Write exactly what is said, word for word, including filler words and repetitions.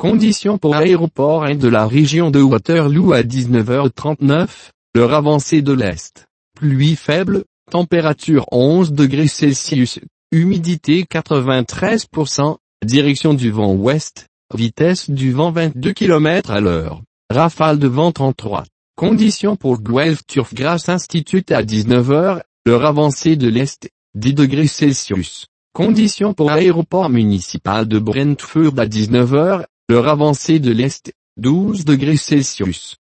Conditions pour aéroport et de la région de Waterloo à dix-neuf heures trente-neuf, l'heure avancée de l'Est. Pluie faible, température onze degrés Celsius, humidité quatre-vingt-treize pour cent, direction du vent ouest, vitesse du vent vingt-deux kilomètres à l'heure, rafale de vent trente-trois. Conditions pour Guelph Turfgrass Institute à dix-neuf heures, l'heure avancée de l'Est, dix degrés Celsius. Conditions pour aéroport municipal de Brentford à dix-neuf heures, l'heure avancée de l'Est, douze degrés Celsius.